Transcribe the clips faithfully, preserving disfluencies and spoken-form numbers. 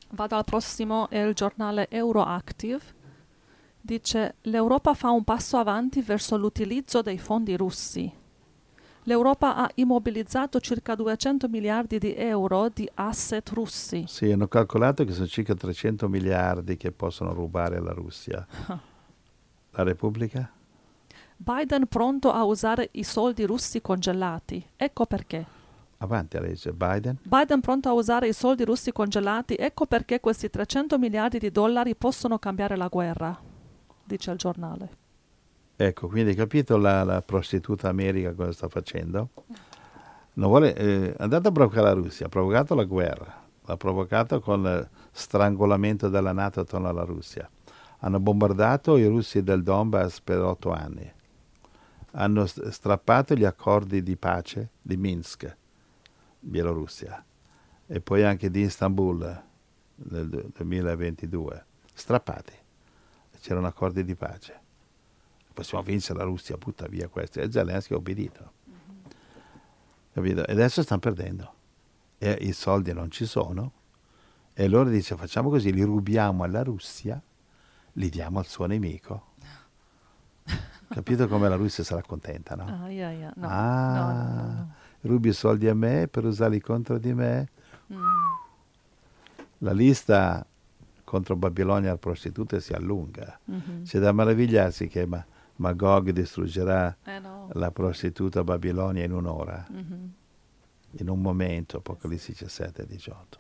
Vado al prossimo, è il giornale Euroactive. Dice: l'Europa fa un passo avanti verso l'utilizzo dei fondi russi. L'Europa ha immobilizzato circa duecento miliardi di euro di asset russi. Sì, hanno calcolato che sono circa trecento miliardi che possono rubare alla Russia. La Repubblica? Biden pronto a usare i soldi russi congelati. Ecco perché. Avanti a legge. Biden? Biden pronto a usare i soldi russi congelati. Ecco perché questi trecento miliardi di dollari possono cambiare la guerra, dice il giornale. Ecco, quindi hai capito la, la prostituta America cosa sta facendo? Non vuole, eh, è andata a provocare la Russia, ha provocato la guerra, l'ha provocato con il strangolamento della NATO attorno alla Russia. Hanno bombardato i russi del Donbass per otto anni. Hanno strappato gli accordi di pace di Minsk, Bielorussia, e poi anche di Istanbul nel duemilaventidue. Strappati. C'erano accordi di pace. Possiamo vincere la Russia, butta via questo. E Zelensky ha obbedito. Mm-hmm. Capito? E adesso stanno perdendo. E i soldi non ci sono. E allora dice: facciamo così, li rubiamo alla Russia, li diamo al suo nemico. Capito come la Russia sarà contenta, no? Ah, yeah, yeah. No, ah no, no, no, no. Rubi i soldi a me per usarli contro di me. Mm. La lista contro Babilonia al prostitute si allunga. Mm-hmm. C'è da meravigliarsi che ma, Magog distruggerà eh no. la prostituta Babilonia in un'ora, mm-hmm. in un momento, Apocalisse diciassette e diciotto.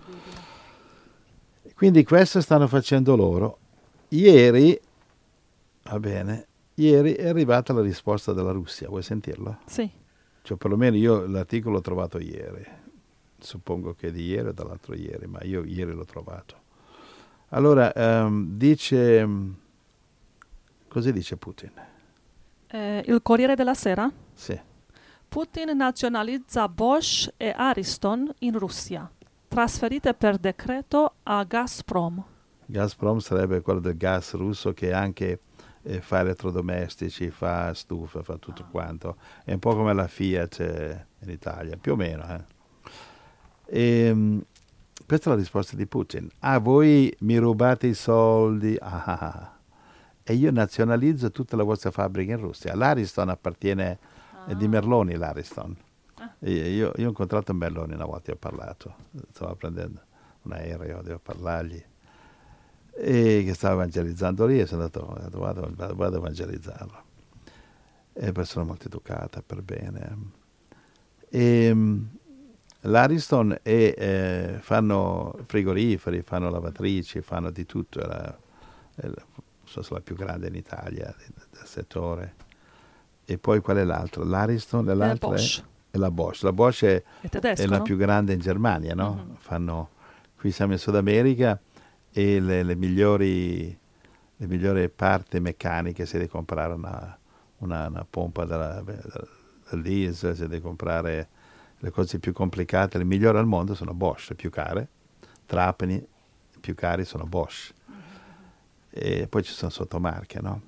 Quindi questo stanno facendo loro. Ieri, va bene, ieri è arrivata la risposta della Russia, vuoi sentirlo? Sì. Cioè perlomeno io l'articolo l'ho trovato ieri, suppongo che di ieri o dall'altro ieri, ma io ieri l'ho trovato. Allora, um, dice, cosa dice Putin? Eh, il Corriere della Sera? Sì. Putin nazionalizza Bosch e Ariston in Russia, trasferite per decreto a Gazprom. Gazprom sarebbe quello del gas russo che anche eh, fa elettrodomestici, fa stufe, fa tutto ah. quanto. È un po' come la Fiat eh, in Italia, più o meno. Eh. E, um, questa è la risposta di Putin. Ah, voi mi rubate i soldi. Ah, ah, ah. E io nazionalizzo tutta la vostra fabbrica in Russia. L'Ariston appartiene ah. di Merloni, l'Ariston. Ah. Io, io ho incontrato Merloni una volta e ho parlato. Stavo prendendo un aereo, devo parlargli. E che stava evangelizzando lì e sono andato, ho detto, vado, vado, vado a evangelizzarlo. È una persona molto educata, per bene. E l'Ariston è, eh, fanno frigoriferi, fanno lavatrici, fanno di tutto. Era, era, so se la più grande in Italia del settore. E poi qual è l'altro? L'Ariston e l'altra è, Bosch. è la Bosch. La Bosch è, è, tedesco, è la no? più grande in Germania, no? Mm-hmm. Fanno, qui siamo in Sud America e le, le migliori le migliori parti meccaniche, se devi comprare una, una, una pompa della, del diesel, se devi comprare le cose più complicate, le migliori al mondo sono Bosch, le più care. Trapani, più cari sono Bosch. Mm-hmm. E poi ci sono sottomarche, no?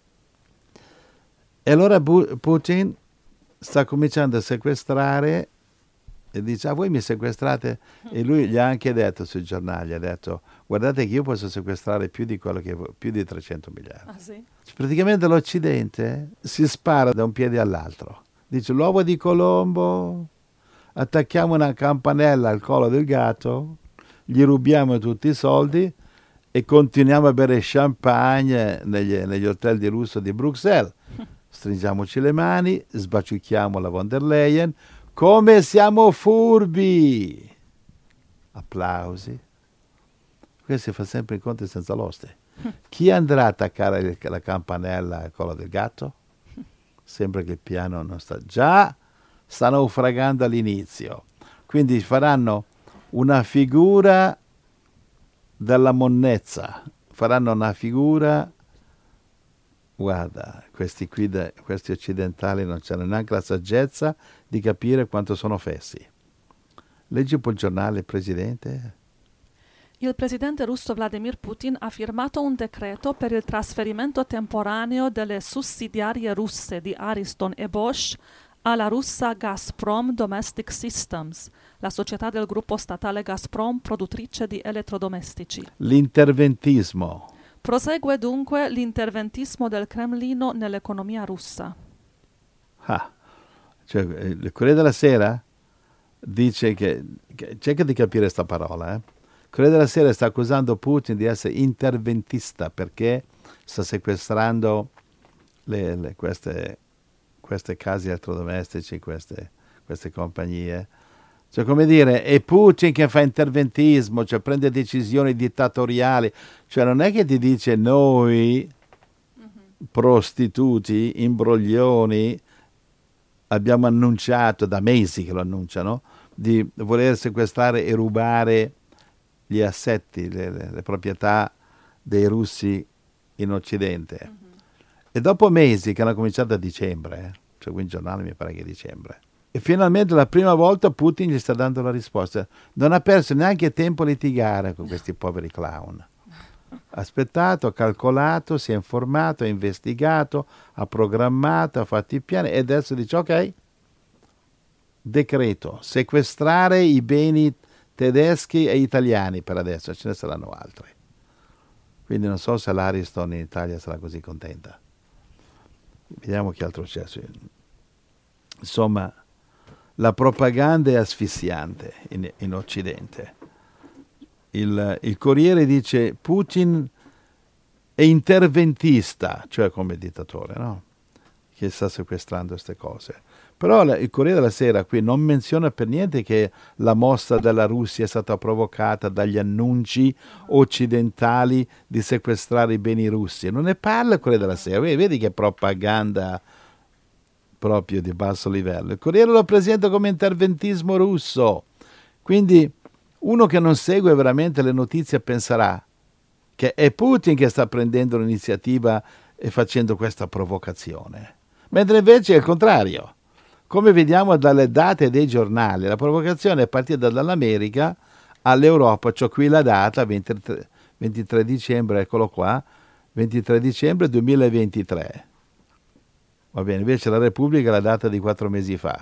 E allora Putin sta cominciando a sequestrare e dice: ah, voi mi sequestrate? E lui gli ha anche detto sui giornali, ha detto: guardate che io posso sequestrare più di quello che più di trecento miliardi. Ah, sì? Praticamente l'Occidente si spara da un piede all'altro. Dice: l'uovo di Colombo, attacchiamo una campanella al collo del gatto, gli rubiamo tutti i soldi e continuiamo a bere champagne negli, negli hotel di lusso di Bruxelles. Stringiamoci le mani, sbaciucchiamo la von der Leyen. Come siamo furbi! Applausi. Questo si fa sempre in conti senza l'oste. Chi andrà a attaccare la campanella al collo del gatto? Sembra che il piano non sta... Già sta naufragando all'inizio. Quindi faranno una figura della monnezza. Faranno una figura... Guarda, questi, qui de, questi occidentali non c'hanno neanche la saggezza di capire quanto sono fessi. Leggi un po' il giornale, Presidente. Il presidente russo Vladimir Putin ha firmato un decreto per il trasferimento temporaneo delle sussidiarie russe di Ariston e Bosch alla russa Gazprom Domestic Systems, la società del gruppo statale Gazprom produttrice di elettrodomestici. L'interventismo. Prosegue dunque l'interventismo del Cremlino nell'economia russa. Ah, cioè, il Corriere della Sera dice che, che cerca di capire questa parola, eh? Il Corriere della Sera sta accusando Putin di essere interventista perché sta sequestrando le, le, queste, queste case elettrodomestici, queste, queste compagnie. Cioè, come dire, è Putin che fa interventismo, cioè prende decisioni dittatoriali. Cioè, non è che ti dice noi, prostituti, imbroglioni, abbiamo annunciato, da mesi che lo annunciano, di voler sequestrare e rubare gli assetti, le, le, le proprietà dei russi in Occidente. Mm-hmm. E dopo mesi, che hanno cominciato a dicembre, eh, cioè qui in giornale mi pare che è dicembre, e finalmente la prima volta Putin gli sta dando la risposta. Non ha perso neanche tempo a litigare con questi poveri clown. Ha aspettato, ha calcolato, si è informato, ha investigato, ha programmato, ha fatto i piani e adesso dice ok, decreto, sequestrare i beni tedeschi e italiani per adesso, ce ne saranno altri. Quindi non so se l'Ariston in Italia sarà così contenta. Vediamo che altro c'è. Insomma, la propaganda è asfissiante in, in Occidente. Il, il Corriere dice Putin è interventista, cioè come dittatore, no? Che sta sequestrando queste cose. Però la, il Corriere della Sera qui non menziona per niente che la mossa della Russia è stata provocata dagli annunci occidentali di sequestrare i beni russi. Non ne parla il Corriere della Sera. Vedi che propaganda proprio di basso livello. Il Corriere lo presenta come interventismo russo. Quindi uno che non segue veramente le notizie penserà che è Putin che sta prendendo l'iniziativa e facendo questa provocazione. Mentre invece è il contrario. Come vediamo dalle date dei giornali, la provocazione è partita dall'America all'Europa. C'ho qui la data, ventitré, ventitré dicembre, eccolo qua, ventitré dicembre duemilaventitré. Va bene, invece la Repubblica è la data di quattro mesi fa,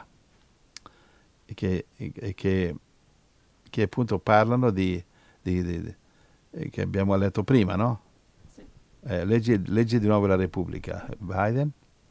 e che, e che, che appunto parlano di, di, di, di, che abbiamo letto prima, no? Sì. Eh, leggi, leggi di nuovo la Repubblica. Biden?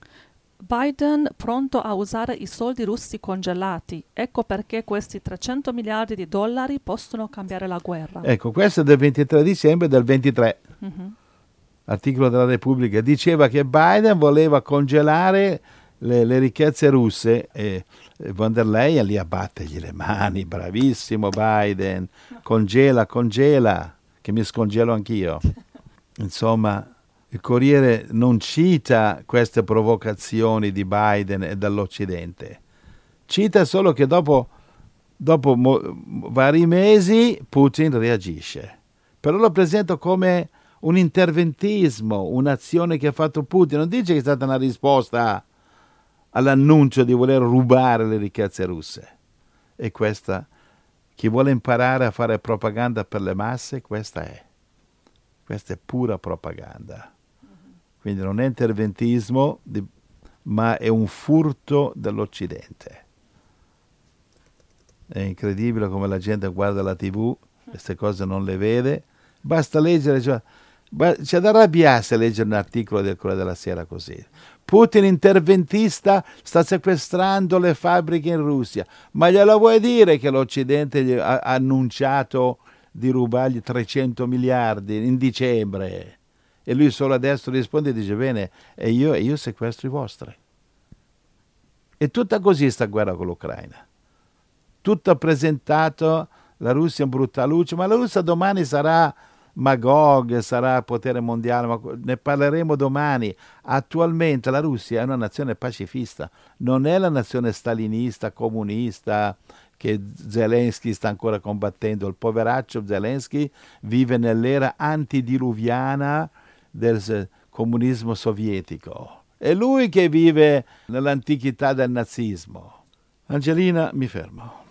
Biden pronto a usare i soldi russi congelati. Ecco perché questi trecento miliardi di dollari possono cambiare la guerra. Ecco, questo è del ventitré dicembre del ventitré. Mm-hmm. Articolo della Repubblica. Diceva che Biden voleva congelare le, le ricchezze russe e, e von der Leyen lì a battergli le mani. Bravissimo Biden. Congela, congela, che mi scongelo anch'io. Insomma, il Corriere non cita queste provocazioni di Biden e dall'Occidente. Cita solo che dopo, dopo mo, vari mesi Putin reagisce. Però lo presenta come un interventismo, un'azione che ha fatto Putin. Non dice che è stata una risposta all'annuncio di voler rubare le ricchezze russe. E questa, chi vuole imparare a fare propaganda per le masse, questa è. Questa è pura propaganda. Quindi non è interventismo, di, ma è un furto dell'Occidente. È incredibile come la gente guarda la tivù, queste cose non le vede. Basta leggere, cioè, c'è da arrabbiarsi a leggere un articolo del Corriere della Sera così. Putin interventista sta sequestrando le fabbriche in Russia. Ma glielo vuoi dire che l'Occidente gli ha annunciato di rubargli trecento miliardi in dicembre? E lui solo adesso risponde e dice bene, e io, e io sequestro i vostri. È tutta così sta guerra con l'Ucraina. Tutto presentato, la Russia in brutta luce, ma la Russia domani sarà Magog, sarà potere mondiale, ma ne parleremo domani. Attualmente la Russia è una nazione pacifista, non è la nazione stalinista, comunista, che Zelensky sta ancora combattendo. Il poveraccio Zelensky vive nell'era antidiluviana del comunismo sovietico. È lui che vive nell'antichità del nazismo. Angelina, mi fermo.